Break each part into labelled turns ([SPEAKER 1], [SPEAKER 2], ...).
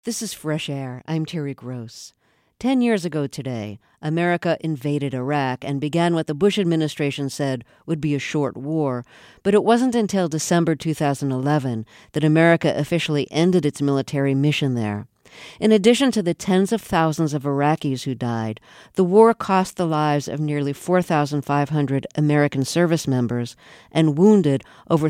[SPEAKER 1] This is Fresh Air. I'm Terry Gross. 10 years ago today, America invaded Iraq and began what the Bush administration said would be a short war. But it wasn't until December 2011 that America officially ended its military mission there. In addition to the tens of thousands of Iraqis who died, the war cost the lives of nearly 4,500 American service members and wounded over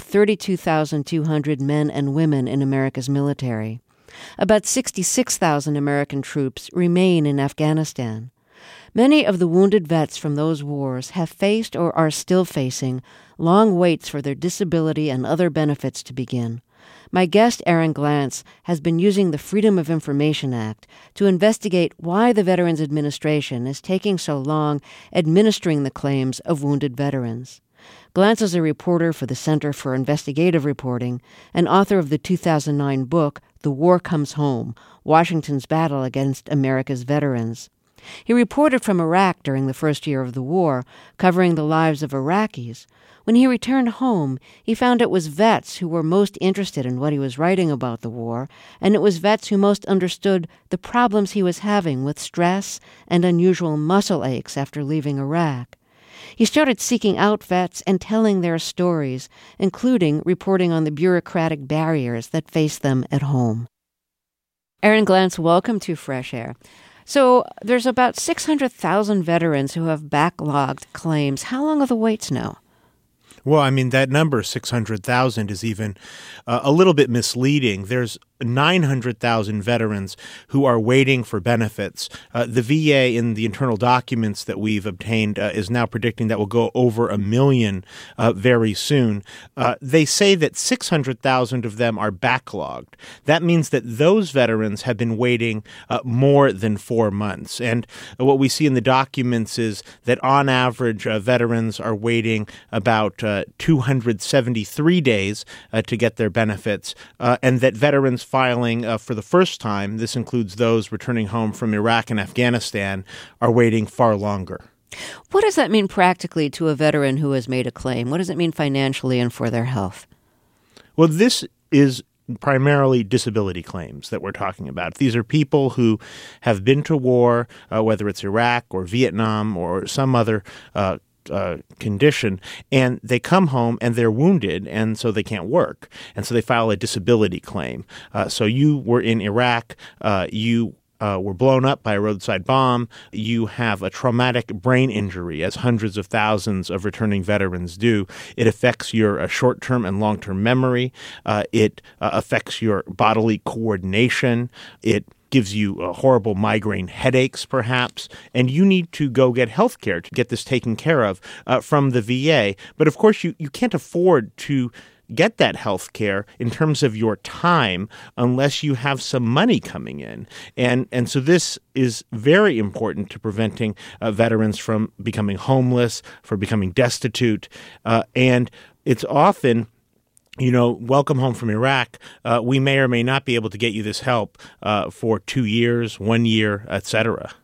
[SPEAKER 1] 32,200 men and women in America's military. About 66,000 American troops remain in Afghanistan. Many of the wounded vets from those wars have faced or are still facing long waits for their disability and other benefits to begin. My guest, Aaron Glantz, has been using the Freedom of Information Act to investigate why the Veterans Administration is taking so long administering the claims of wounded veterans. Glantz is a reporter for the Center for Investigative Reporting and author of the 2009 book, The War Comes Home, Washington's Battle Against America's Veterans. He reported from Iraq during the first year of the war, covering the lives of Iraqis. When he returned home, he found it was vets who were most interested in what he was writing about the war, and it was vets who most understood the problems he was having with stress and unusual muscle aches after leaving Iraq. He started seeking out vets and telling their stories, including reporting on the bureaucratic barriers that face them at home. Aaron Glantz, welcome to Fresh Air. So there's about 600,000 veterans who have backlogged claims. How long are the waits now?
[SPEAKER 2] Well, I mean, that number, 600,000, is even a little bit misleading. There's 900,000 veterans who are waiting for benefits. The VA, in the internal documents that we've obtained, is now predicting that will go over 1 million very soon. They say that 600,000 of them are backlogged. That means that those veterans have been waiting more than 4 months. And what we see in the documents is that on average, veterans are waiting about 273 days to get their benefits, and that veterans filing for the first time, this includes those returning home from Iraq and Afghanistan, are waiting far longer.
[SPEAKER 1] What does that mean practically to a veteran who has made a claim? What does it mean financially and for their health?
[SPEAKER 2] Well, this is primarily disability claims that we're talking about. These are people who have been to war, whether it's Iraq or Vietnam or some other condition, and they come home and they're wounded, and so they can't work. And so they file a disability claim. So you were in Iraq, you were blown up by a roadside bomb, you have a traumatic brain injury, as hundreds of thousands of returning veterans do. It affects your short-term and long-term memory. It affects your bodily coordination. It gives you horrible migraine headaches, perhaps, and you need to go get health care to get this taken care of from the VA. But of course, you can't afford to get that health care in terms of your time unless you have some money coming in. And so this is very important to preventing veterans from becoming homeless, for becoming destitute, and it's often, welcome home from Iraq, we may or may not be able to get you this help for 2 years, 1 year, etc.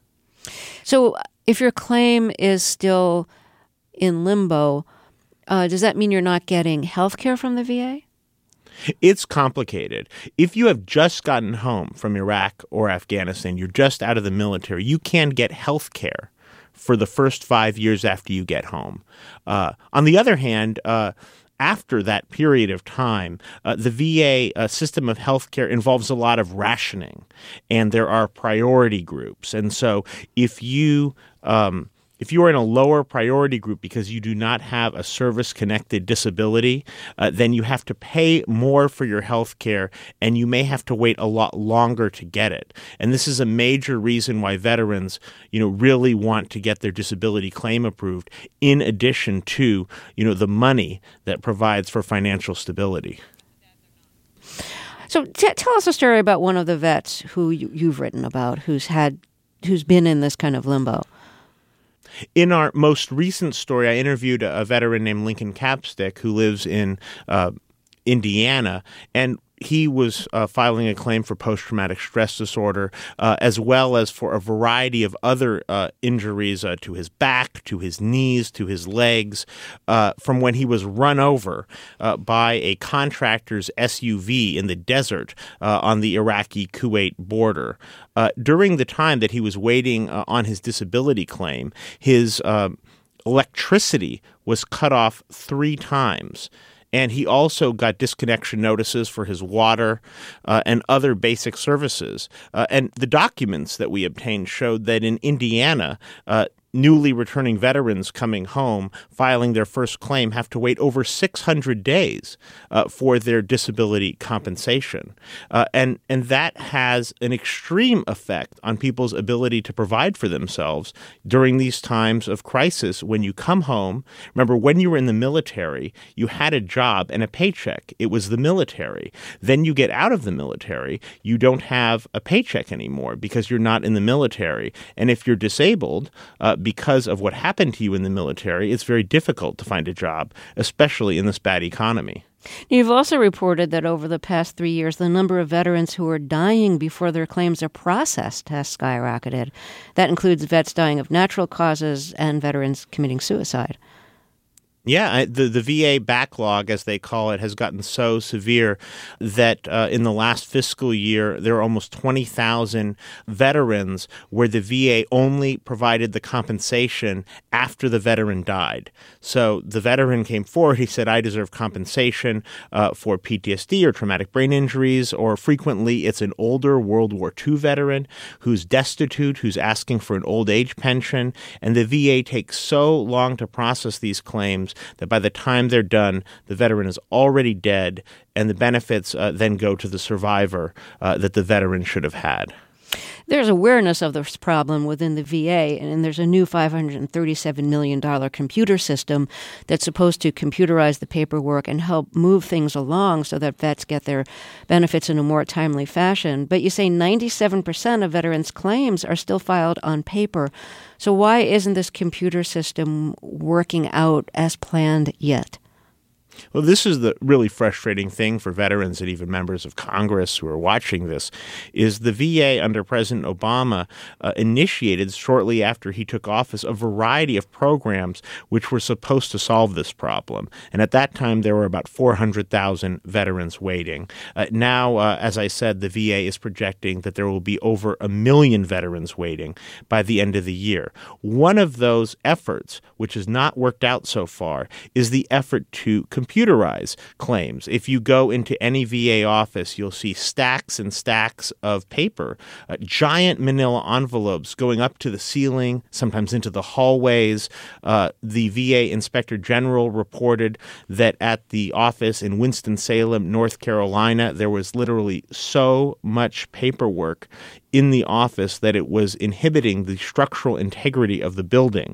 [SPEAKER 1] So if your claim is still in limbo, does that mean you're not getting health care from the VA?
[SPEAKER 2] It's complicated. If you have just gotten home from Iraq or Afghanistan, you're just out of the military, you can get health care for the first 5 years after you get home. On the other hand, after that period of time, the VA system of healthcare involves a lot of rationing, and there are priority groups. And so if you are in a lower priority group because you do not have a service-connected disability, then you have to pay more for your health care, and you may have to wait a lot longer to get it. And this is a major reason why veterans, really want to get their disability claim approved, in addition to, the money that provides for financial stability.
[SPEAKER 1] So tell us a story about one of the vets who you've written about, who's been in this kind of limbo.
[SPEAKER 2] In our most recent story, I interviewed a veteran named Lincoln Capstick who lives in Indiana, and he was filing a claim for post-traumatic stress disorder, as well as for a variety of other injuries to his back, to his knees, to his legs, from when he was run over by a contractor's SUV in the desert on the Iraqi-Kuwait border. During the time that he was waiting on his disability claim, his electricity was cut off 3 times. And he also got disconnection notices for his water and other basic services. And the documents that we obtained showed that in Indiana, newly returning veterans coming home, filing their first claim, have to wait over 600 days for their disability compensation. And that has an extreme effect on people's ability to provide for themselves during these times of crisis. When you come home, remember, when you were in the military, you had a job and a paycheck. It was the military. Then you get out of the military, you don't have a paycheck anymore because you're not in the military. And if you're disabled, because of what happened to you in the military, it's very difficult to find a job, especially in this bad economy.
[SPEAKER 1] You've also reported that over the past 3 years, the number of veterans who are dying before their claims are processed has skyrocketed. That includes vets dying of natural causes and veterans committing suicide.
[SPEAKER 2] Yeah, the VA backlog, as they call it, has gotten so severe that in the last fiscal year, there are almost 20,000 veterans where the VA only provided the compensation after the veteran died. So the veteran came forward. He said, I deserve compensation for PTSD or traumatic brain injuries, or frequently it's an older World War II veteran who's destitute, who's asking for an old age pension. And the VA takes so long to process these claims that by the time they're done, the veteran is already dead, and the benefits then go to the survivor that the veteran should have had.
[SPEAKER 1] There's awareness of this problem within the VA, and there's a new $537 million computer system that's supposed to computerize the paperwork and help move things along so that vets get their benefits in a more timely fashion. But you say 97% of veterans' claims are still filed on paper. So why isn't this computer system working out as planned yet?
[SPEAKER 2] Well, this is the really frustrating thing for veterans and even members of Congress who are watching this, is the VA under President Obama initiated shortly after he took office a variety of programs which were supposed to solve this problem. And at that time, there were about 400,000 veterans waiting. Now, as I said, the VA is projecting that there will be over 1 million veterans waiting by the end of the year. One of those efforts, which has not worked out so far, is the effort to computerize claims. If you go into any VA office, you'll see stacks and stacks of paper, giant manila envelopes going up to the ceiling, sometimes into the hallways. The VA Inspector General reported that at the office in Winston-Salem, North Carolina, there was literally so much paperwork in the office that it was inhibiting the structural integrity of the building.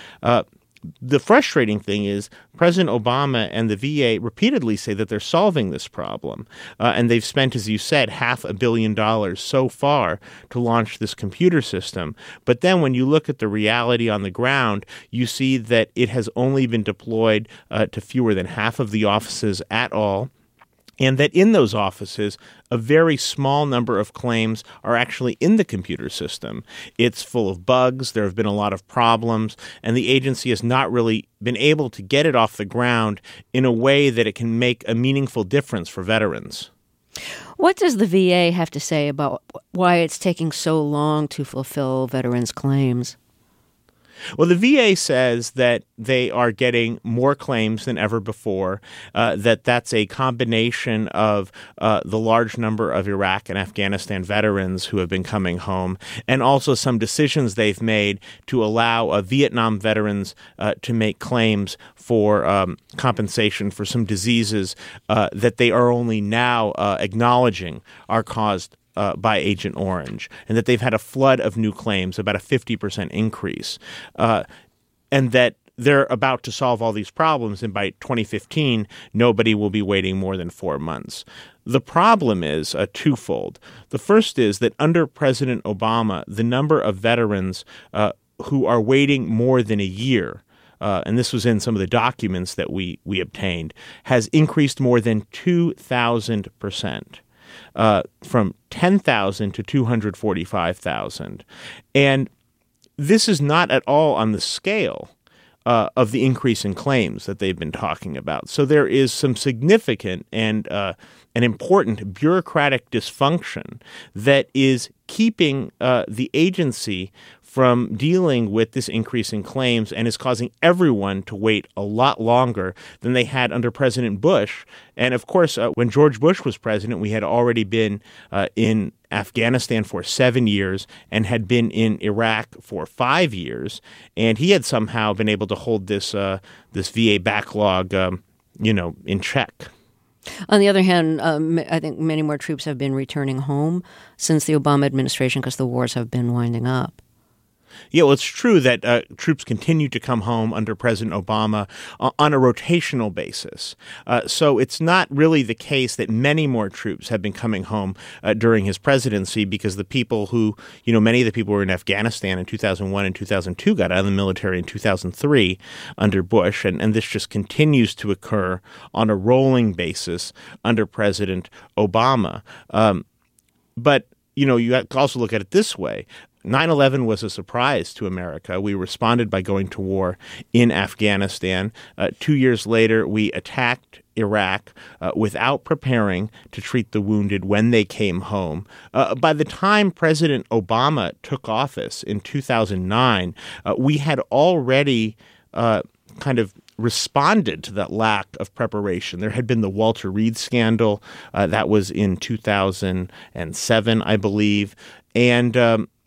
[SPEAKER 2] The frustrating thing is President Obama and the VA repeatedly say that they're solving this problem. And they've spent, as you said, $500 million so far to launch this computer system. But then when you look at the reality on the ground, you see that it has only been deployed to fewer than half of the offices at all. And that in those offices, a very small number of claims are actually in the computer system. It's full of bugs. There have been a lot of problems, and the agency has not really been able to get it off the ground in a way that it can make a meaningful difference for veterans.
[SPEAKER 1] What does the VA have to say about why it's taking so long to fulfill veterans' claims?
[SPEAKER 2] Well, the VA says that they are getting more claims than ever before, that's a combination of the large number of Iraq and Afghanistan veterans who have been coming home, and also some decisions they've made to allow Vietnam veterans to make claims for compensation for some diseases that they are only now acknowledging are caused by Agent Orange, and that they've had a flood of new claims, about a 50% increase, and that they're about to solve all these problems, and by 2015, nobody will be waiting more than 4 months. The problem is twofold. The first is that under President Obama, the number of veterans who are waiting more than a year and this was in some of the documents that we obtained, has increased more than 2,000%. From 10,000 to 245,000. And this is not at all on the scale of the increase in claims that they've been talking about. So there is some significant and an important bureaucratic dysfunction that is keeping the agency from dealing with this increase in claims and is causing everyone to wait a lot longer than they had under President Bush. And of course, when George Bush was president, we had already been in Afghanistan for 7 years and had been in Iraq for 5 years. And he had somehow been able to hold this VA backlog, in check.
[SPEAKER 1] On the other hand, I think many more troops have been returning home since the Obama administration because the wars have been winding up.
[SPEAKER 2] Yeah, well, it's true that troops continue to come home under President Obama on a rotational basis. So it's not really the case that many more troops have been coming home during his presidency because the people who, many of the people who were in Afghanistan in 2001 and 2002 got out of the military in 2003 under Bush. And this just continues to occur on a rolling basis under President Obama. But, you have to also look at it this way. 9/11 was a surprise to America. We responded by going to war in Afghanistan. 2 years later, we attacked Iraq without preparing to treat the wounded when they came home. By the time President Obama took office in 2009, we had already kind of responded to that lack of preparation. There had been the Walter Reed scandal. That was in 2007, I believe. And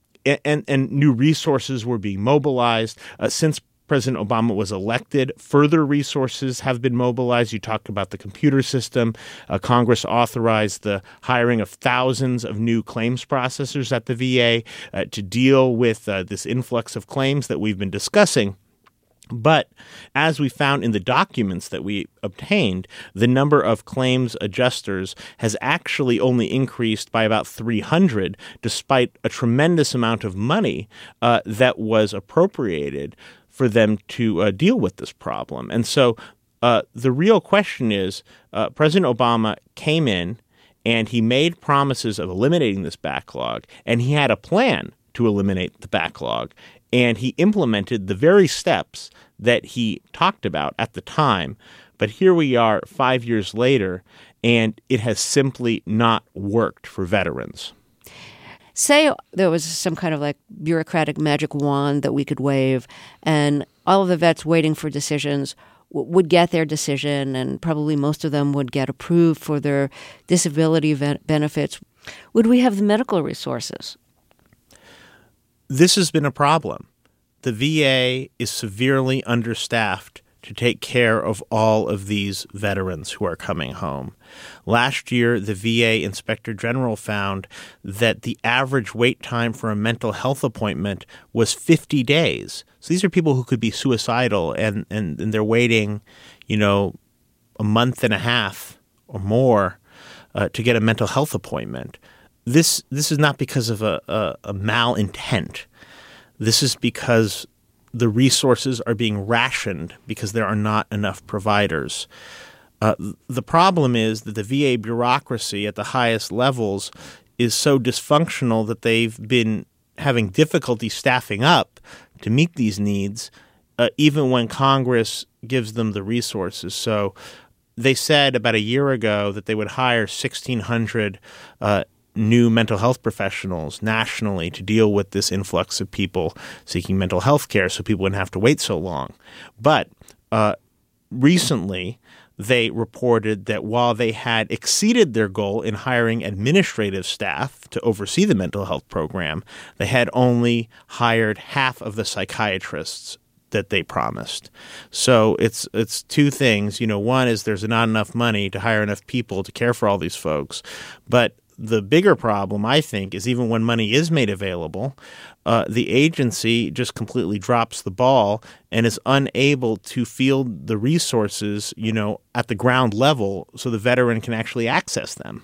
[SPEAKER 2] new resources were being mobilized. Since President Obama was elected, further resources have been mobilized. You talked about the computer system. Congress authorized the hiring of thousands of new claims processors at the VA to deal with this influx of claims that we've been discussing. But as we found in the documents that we obtained, the number of claims adjusters has actually only increased by about 300, despite a tremendous amount of money that was appropriated for them to deal with this problem. And so the real question is, President Obama came in and he made promises of eliminating this backlog, and he had a plan to eliminate the backlog. And he implemented the very steps that he talked about at the time. But here we are 5 years later, and it has simply not worked for veterans.
[SPEAKER 1] Say there was some kind of bureaucratic magic wand that we could wave, and all of the vets waiting for decisions would get their decision, and probably most of them would get approved for their disability benefits. Would we have the medical resources?
[SPEAKER 2] This has been a problem. The VA is severely understaffed to take care of all of these veterans who are coming home. Last year, the VA Inspector General found that the average wait time for a mental health appointment was 50 days. So these are people who could be suicidal, and they're waiting, a month and a half or more to get a mental health appointment. This is not because of a malintent. This is because the resources are being rationed because there are not enough providers. The problem is that the VA bureaucracy at the highest levels is so dysfunctional that they've been having difficulty staffing up to meet these needs, even when Congress gives them the resources. So they said about a year ago that they would hire 1,600 new mental health professionals nationally to deal with this influx of people seeking mental health care so people wouldn't have to wait so long. But recently, they reported that while they had exceeded their goal in hiring administrative staff to oversee the mental health program, they had only hired half of the psychiatrists that they promised. So it's two things. One is there's not enough money to hire enough people to care for all these folks. But the bigger problem, I think, is even when money is made available, the agency just completely drops the ball and is unable to field the resources, at the ground level so the veteran can actually access them.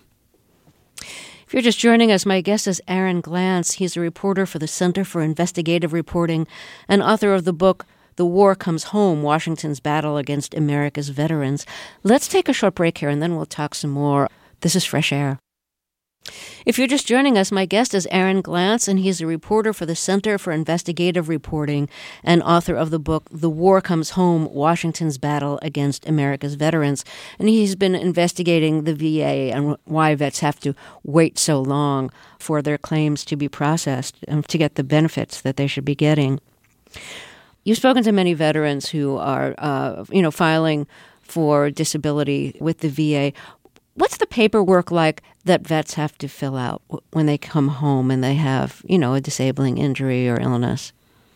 [SPEAKER 1] If you're just joining us, my guest is Aaron Glantz. He's a reporter for the Center for Investigative Reporting and author of the book The War Comes Home, Washington's Battle Against America's Veterans. Let's take a short break here, and then we'll talk some more. This is Fresh Air. If you're just joining us, my guest is Aaron Glantz, and he's a reporter for the Center for Investigative Reporting and author of the book The War Comes Home, Washington's Battle Against America's Veterans. And he's been investigating the VA and why vets have to wait so long for their claims to be processed and to get the benefits that they should be getting. You've spoken to many veterans who are, filing for disability with the VA. What's the paperwork like that vets have to fill out when they come home and they have, a disabling injury or illness?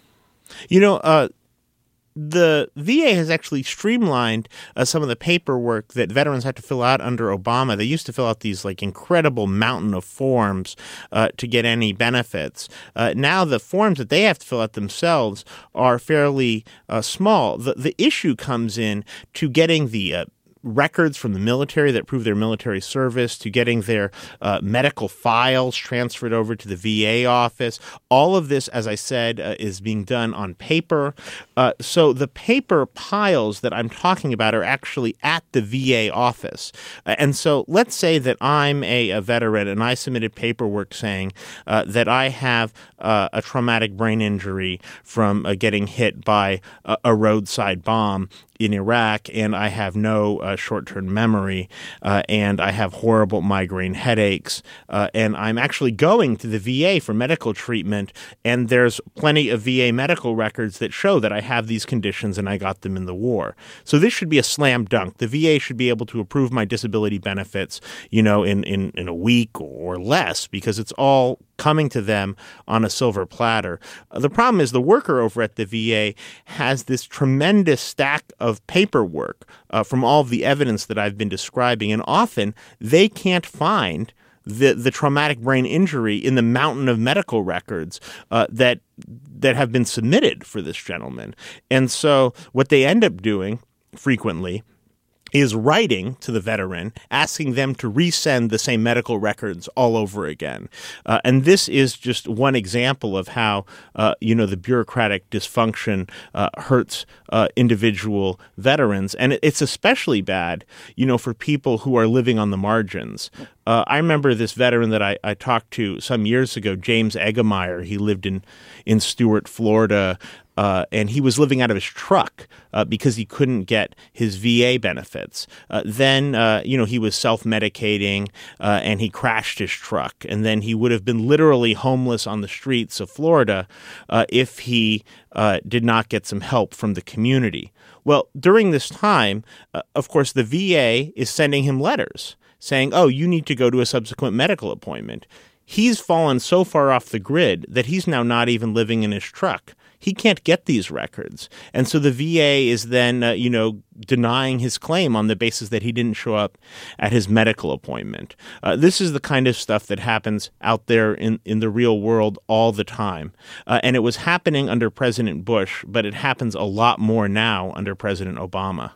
[SPEAKER 2] The VA has actually streamlined some of the paperwork that veterans had to fill out under Obama. They used to fill out these incredible mountain of forms to get any benefits. Now the forms that they have to fill out themselves are fairly small. The issue comes in to getting the records from the military that prove their military service, to getting their medical files transferred over to the VA office. All of this, as I said, is being done on paper. So the paper piles that I'm talking about are actually at the VA office. And so let's say that I'm a veteran and I submitted paperwork saying that I have a traumatic brain injury from getting hit by a roadside bomb in Iraq, and I have no short-term memory, and I have horrible migraine headaches, and I'm actually going to the VA for medical treatment, and there's plenty of VA medical records that show that I have these conditions and I got them in the war. So this should be a slam dunk. The VA should be able to approve my disability benefits, in a week or less, because it's all coming to them on a silver platter. The problem is the worker over at the VA has this tremendous stack of paperwork from all of the evidence that I've been describing, and often they can't find the traumatic brain injury in the mountain of medical records that have been submitted for this gentleman. And so what they end up doing frequently is writing to the veteran, asking them to resend the same medical records all over again. And this is just one example of how, the bureaucratic dysfunction hurts individual veterans. And it's especially bad, for people who are living on the margins. I remember this veteran that I talked to some years ago, James Eggemeyer. He lived in Stuart, Florida, and he was living out of his truck because he couldn't get his VA benefits. Then he was self-medicating and he crashed his truck. And then he would have been literally homeless on the streets of Florida if he did not get some help from the community. Well, during this time, of course, the VA is sending him letters saying, oh, you need to go to a subsequent medical appointment. He's fallen so far off the grid that he's now not even living in his truck. He can't get these records. And so the VA is then, denying his claim on the basis that he didn't show up at his medical appointment. This is the kind of stuff that happens out there in the real world all the time. And it was happening under President Bush, but it happens a lot more now under President Obama.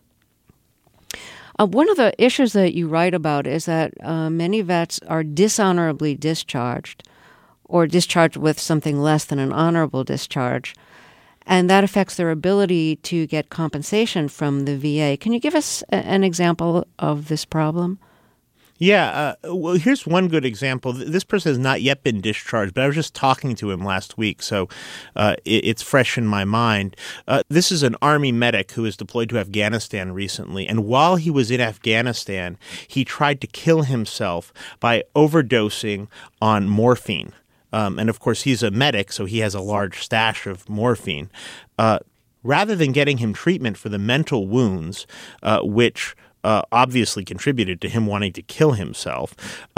[SPEAKER 1] One of the issues that you write about is that many vets are dishonorably discharged or discharged with something less than an honorable discharge, and that affects their ability to get compensation from the VA. Can you give us an example of this problem?
[SPEAKER 2] Yeah. Well, here's one good example. This person has not yet been discharged, but I was just talking to him last week, so it's fresh in my mind. This is an Army medic who was deployed to Afghanistan recently, and while he was in Afghanistan, he tried to kill himself by overdosing on morphine. And, of course, he's a medic, so he has a large stash of morphine. Rather than getting him treatment for the mental wounds, which obviously contributed to him wanting to kill himself,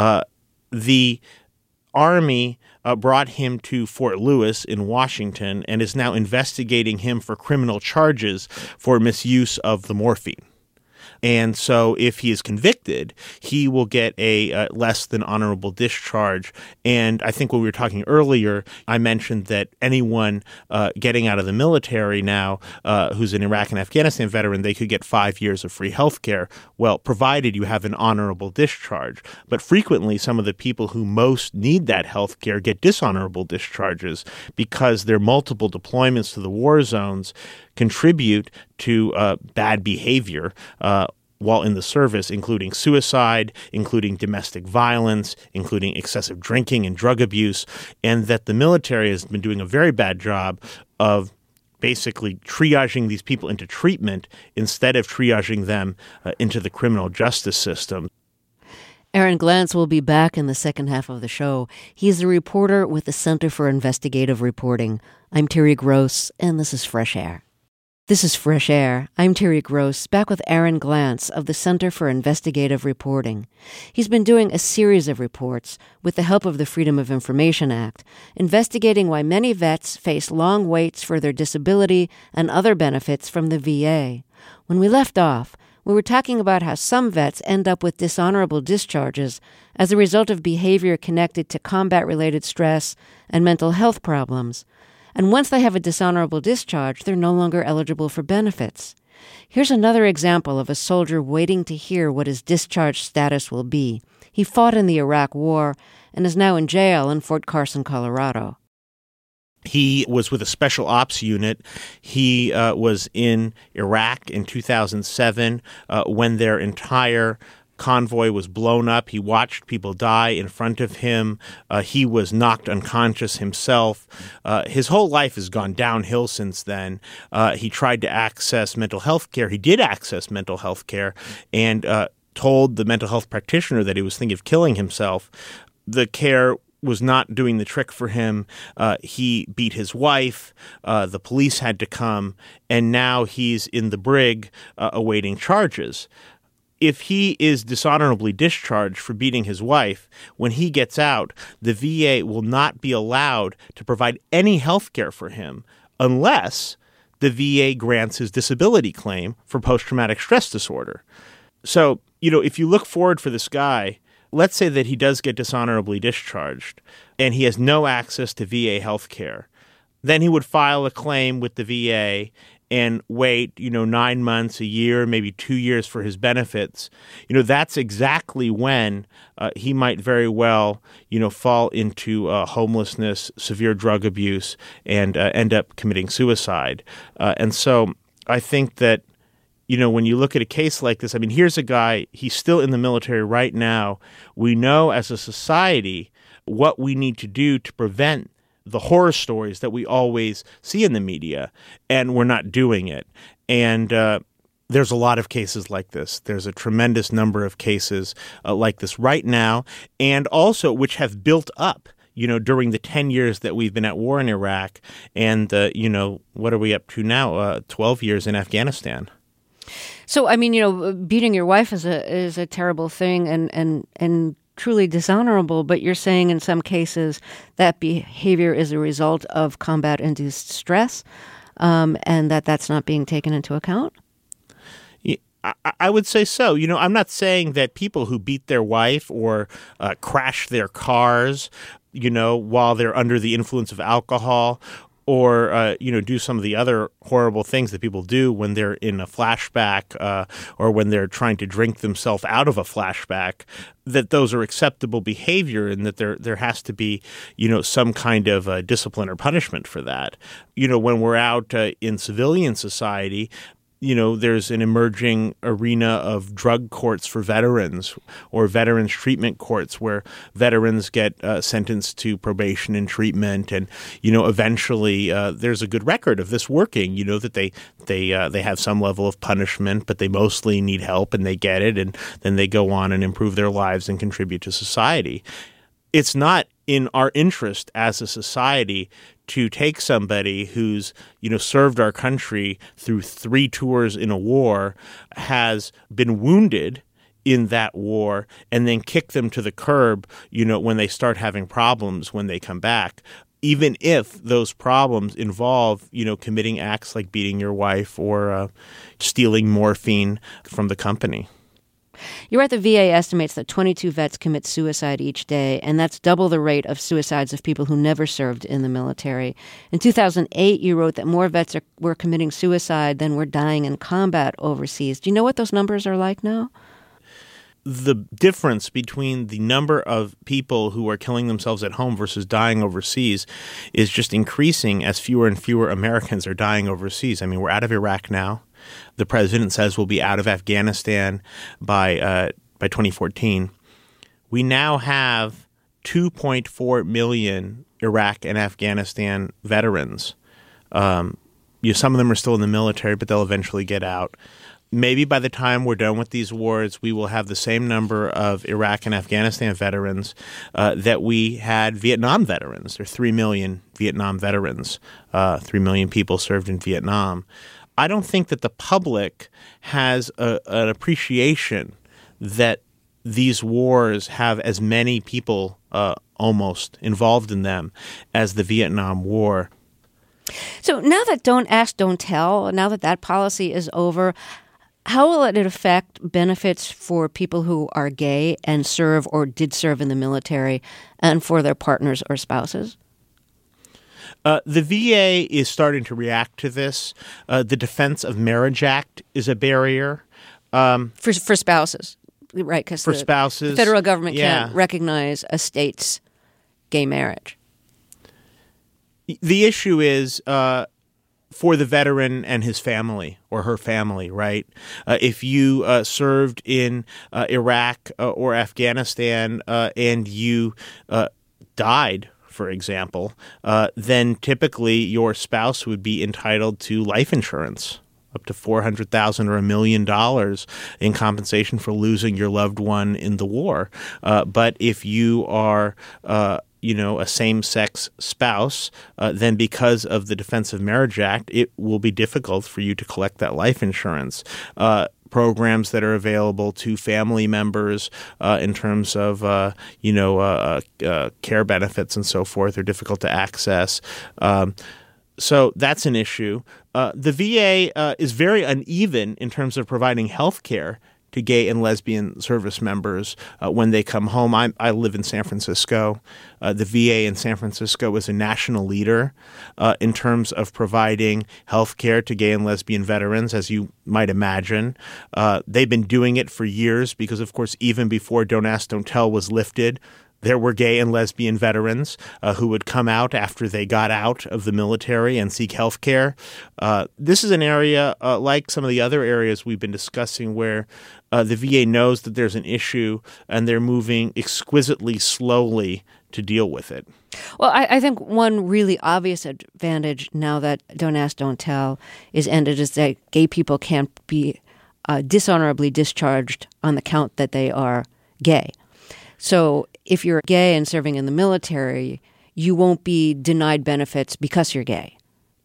[SPEAKER 2] the Army brought him to Fort Lewis in Washington and is now investigating him for criminal charges for misuse of the morphine. And so if he is convicted, he will get a less than honorable discharge. And I think when we were talking earlier, I mentioned that anyone getting out of the military now who's an Iraq and Afghanistan veteran, they could get 5 years of free health care, well, provided you have an honorable discharge. But frequently, some of the people who most need that health care get dishonorable discharges because their multiple deployments to the war zones contribute to bad behavior while in the service, including suicide, including domestic violence, including excessive drinking and drug abuse, and that the military has been doing a very bad job of basically triaging these people into treatment instead of triaging them into the criminal justice system.
[SPEAKER 1] Aaron Glantz will be back in the second half of the show. He's a reporter with the Center for Investigative Reporting. I'm Terry Gross, and this is Fresh Air. This is Fresh Air. I'm Terry Gross, back with Aaron Glantz of the Center for Investigative Reporting. He's been doing a series of reports with the help of the Freedom of Information Act, investigating why many vets face long waits for their disability and other benefits from the VA. When we left off, we were talking about how some vets end up with dishonorable discharges as a result of behavior connected to combat-related stress and mental health problems. And once they have a dishonorable discharge, they're no longer eligible for benefits. Here's another example of a soldier waiting to hear what his discharge status will be. He fought in the Iraq War and is now in jail in Fort Carson, Colorado.
[SPEAKER 2] He was with a special ops unit. He was in Iraq in 2007 when their entire convoy was blown up. He watched people die in front of him. He was knocked unconscious himself. His whole life has gone downhill since then. He tried to access mental health care. He did access mental health care and told the mental health practitioner that he was thinking of killing himself. The care was not doing the trick for him. He beat his wife. The police had to come, and now he's in the brig awaiting charges. If he is dishonorably discharged for beating his wife, when he gets out, the VA will not be allowed to provide any health care for him unless the VA grants his disability claim for post-traumatic stress disorder. So, if you look forward for this guy, let's say that he does get dishonorably discharged and he has no access to VA health care. Then he would file a claim with the VA and wait, 9 months, a year, maybe 2 years for his benefits. That's exactly when he might very well, fall into homelessness, severe drug abuse, and end up committing suicide. And so I think that, when you look at a case like this, here's a guy, he's still in the military right now. We know as a society what we need to do to prevent the horror stories that we always see in the media, and we're not doing it. And there's a lot of cases like this. There's a tremendous number of cases like this right now, and also which have built up, during the 10 years that we've been at war in Iraq. And, what are we up to now? 12 years in Afghanistan.
[SPEAKER 1] So, beating your wife is a terrible thing and truly dishonorable, but you're saying in some cases that behavior is a result of combat-induced stress, and that's not being taken into account?
[SPEAKER 2] Yeah, I would say so. I'm not saying that people who beat their wife or crash their cars, while they're under the influence of alcohol, or, do some of the other horrible things that people do when they're in a flashback or when they're trying to drink themselves out of a flashback, that those are acceptable behavior and that there has to be, some kind of discipline or punishment for that. When we're out in civilian society, there's an emerging arena of drug courts for veterans or veterans treatment courts where veterans get sentenced to probation and treatment. And, eventually there's a good record of this working, that they have some level of punishment, but they mostly need help and they get it. And then they go on and improve their lives and contribute to society. It's not in our interest as a society to take somebody who's, served our country through 3 tours in a war, has been wounded in that war, and then kick them to the curb, when they start having problems when they come back, even if those problems involve, committing acts like beating your wife or stealing morphine from the company.
[SPEAKER 1] You're right, the VA estimates that 22 vets commit suicide each day, and that's double the rate of suicides of people who never served in the military. In 2008, you wrote that more vets were committing suicide than were dying in combat overseas. Do you know what those numbers are like now?
[SPEAKER 2] the difference between the number of people who are killing themselves at home versus dying overseas is just increasing as fewer and fewer Americans are dying overseas. I mean, we're out of Iraq now. The president says we'll be out of Afghanistan by 2014. We now have 2.4 million Iraq and Afghanistan veterans. Some of them are still in the military, but they'll eventually get out. Maybe by the time we're done with these wars, we will have the same number of Iraq and Afghanistan veterans that we had Vietnam veterans. There are 3 million Vietnam veterans. 3 million people served in Vietnam. I don't think that the public has an appreciation that these wars have as many people almost involved in them as the Vietnam War.
[SPEAKER 1] So now that Don't Ask, Don't Tell, now that that policy is over, how will it affect benefits for people who are gay and serve or did serve in the military and for their partners or spouses?
[SPEAKER 2] The VA is starting to react to this. The Defense of Marriage Act is a barrier.
[SPEAKER 1] For spouses, right? Because
[SPEAKER 2] spouses,
[SPEAKER 1] the federal government can't recognize a state's gay marriage.
[SPEAKER 2] The issue is for the veteran and his family or her family, right? If you served in Iraq or Afghanistan and you died, for example, then typically your spouse would be entitled to life insurance, up to $400,000 or $1 million in compensation for losing your loved one in the war. But if you are a same-sex spouse, then because of the Defense of Marriage Act, it will be difficult for you to collect that life insurance. Programs that are available to family members in terms of, care benefits and so forth are difficult to access. So that's an issue. The VA is very uneven in terms of providing health care to gay and lesbian service members when they come home. I live in San Francisco. The VA in San Francisco is a national leader in terms of providing health care to gay and lesbian veterans, as you might imagine. They've been doing it for years because, of course, even before Don't Ask, Don't Tell was lifted, there were gay and lesbian veterans who would come out after they got out of the military and seek health care. This is an area like some of the other areas we've been discussing where the VA knows that there's an issue and they're moving exquisitely slowly to deal with it.
[SPEAKER 1] Well, I think one really obvious advantage now that Don't Ask, Don't Tell is ended is that gay people can't be dishonorably discharged on the count that they are gay. So if you're gay and serving in the military, you won't be denied benefits because you're gay.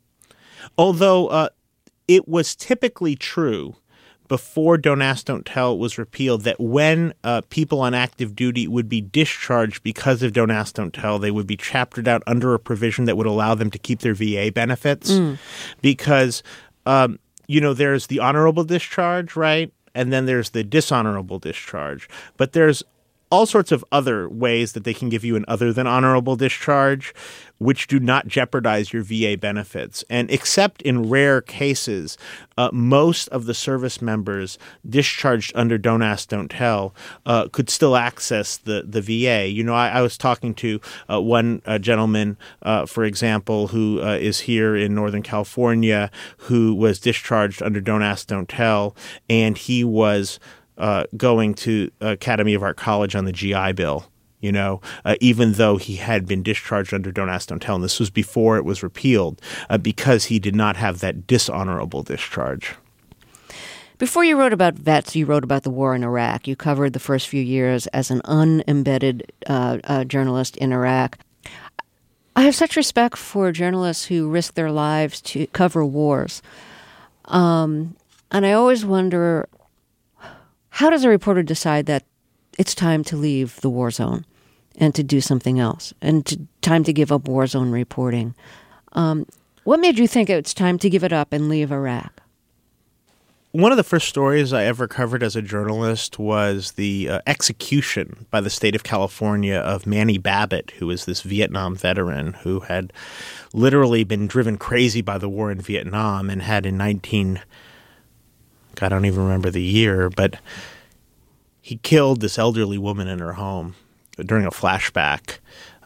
[SPEAKER 2] Although it was typically true before Don't Ask, Don't Tell was repealed that when people on active duty would be discharged because of Don't Ask, Don't Tell, they would be chaptered out under a provision that would allow them to keep their VA benefits. Because, there's the honorable discharge, right? And then there's the dishonorable discharge. But there's all sorts of other ways that they can give you an other than honorable discharge, which do not jeopardize your VA benefits. And except in rare cases, most of the service members discharged under Don't Ask, Don't Tell could still access the VA. I was talking to one gentleman, for example, who is here in Northern California, who was discharged under Don't Ask, Don't Tell, and he was going to Academy of Art College on the GI Bill, even though he had been discharged under Don't Ask, Don't Tell. And this was before it was repealed because he did not have that dishonorable discharge.
[SPEAKER 1] Before you wrote about vets, you wrote about the war in Iraq. You covered the first few years as an unembedded journalist in Iraq. I have such respect for journalists who risk their lives to cover wars. And I always wonder, how does a reporter decide that it's time to leave the war zone and to do something else and time to give up war zone reporting? What made you think it's time to give it up and leave Iraq?
[SPEAKER 2] One of the first stories I ever covered as a journalist was the execution by the state of California of Manny Babbitt, who was this Vietnam veteran who had literally been driven crazy by the war in Vietnam and had I don't even remember the year, but he killed this elderly woman in her home during a flashback.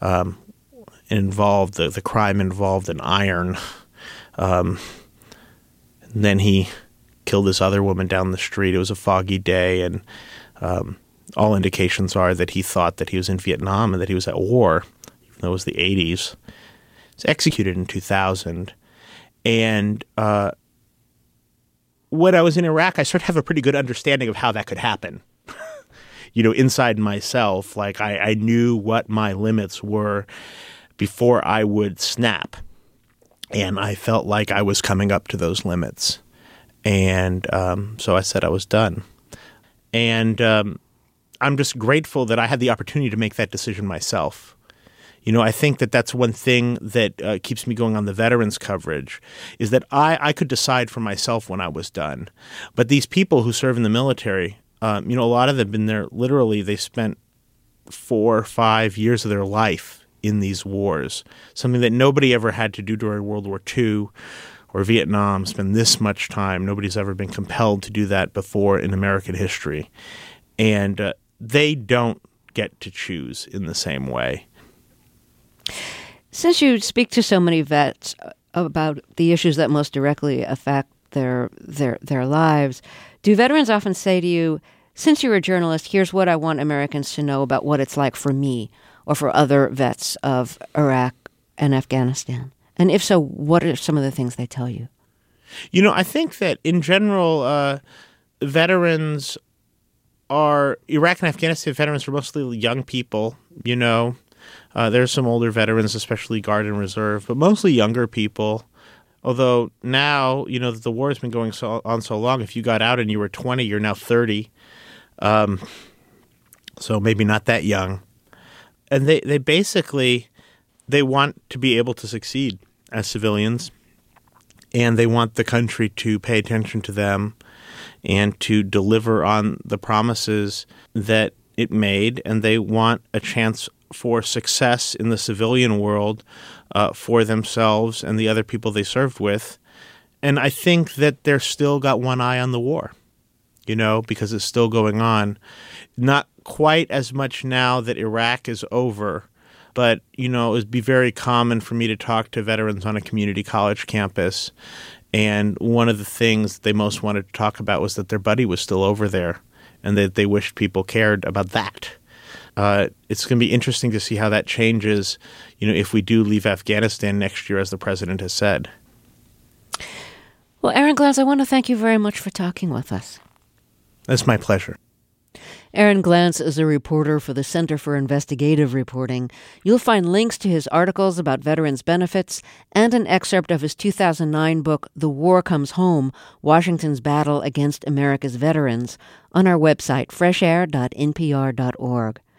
[SPEAKER 2] The crime involved an iron. And then he killed this other woman down the street. It was a foggy day, and all indications are that he thought that he was in Vietnam and that he was at war, even though it was the 80s. He was executed in 2000. And when I was in Iraq, I started to have a pretty good understanding of how that could happen. Inside myself, like I knew what my limits were before I would snap. And I felt like I was coming up to those limits. And so I said I was done. And I'm just grateful that I had the opportunity to make that decision myself. I think that that's one thing that keeps me going on the veterans coverage, is that I could decide for myself when I was done. But these people who serve in the military, a lot of them have been there literally, they spent 4 or 5 years of their life in these wars, something that nobody ever had to do during World War II or Vietnam, spend this much time. Nobody's ever been compelled to do that before in American history. And they don't get to choose in the same way.
[SPEAKER 1] Since you speak to so many vets about the issues that most directly affect their lives, do veterans often say to you, since you're a journalist, here's what I want Americans to know about what it's like for me or for other vets of Iraq and Afghanistan? And if so, what are some of the things they tell you?
[SPEAKER 2] I think that in general, veterans Iraq and Afghanistan veterans are mostly young people, There's some older veterans, especially Guard and Reserve, but mostly younger people. Although now, that the war has been going on so long, if you got out and you were 20, you're now 30. So maybe not that young. And they basically, they want to be able to succeed as civilians, and they want the country to pay attention to them and to deliver on the promises that it made, and they want a chance for success in the civilian world for themselves and the other people they served with. And I think that they're still got one eye on the war, because it's still going on. Not quite as much now that Iraq is over, but, it would be very common for me to talk to veterans on a community college campus. And one of the things they most wanted to talk about was that their buddy was still over there and that they wished people cared about that. It's going to be interesting to see how that changes, if we do leave Afghanistan next year, as the president has said.
[SPEAKER 1] Well, Aaron Glantz, I want to thank you very much for talking with us.
[SPEAKER 2] That's my pleasure.
[SPEAKER 1] Aaron Glantz is a reporter for the Center for Investigative Reporting. You'll find links to his articles about veterans' benefits and an excerpt of his 2009 book, The War Comes Home, Washington's Battle Against America's Veterans, on our website, freshair.npr.org.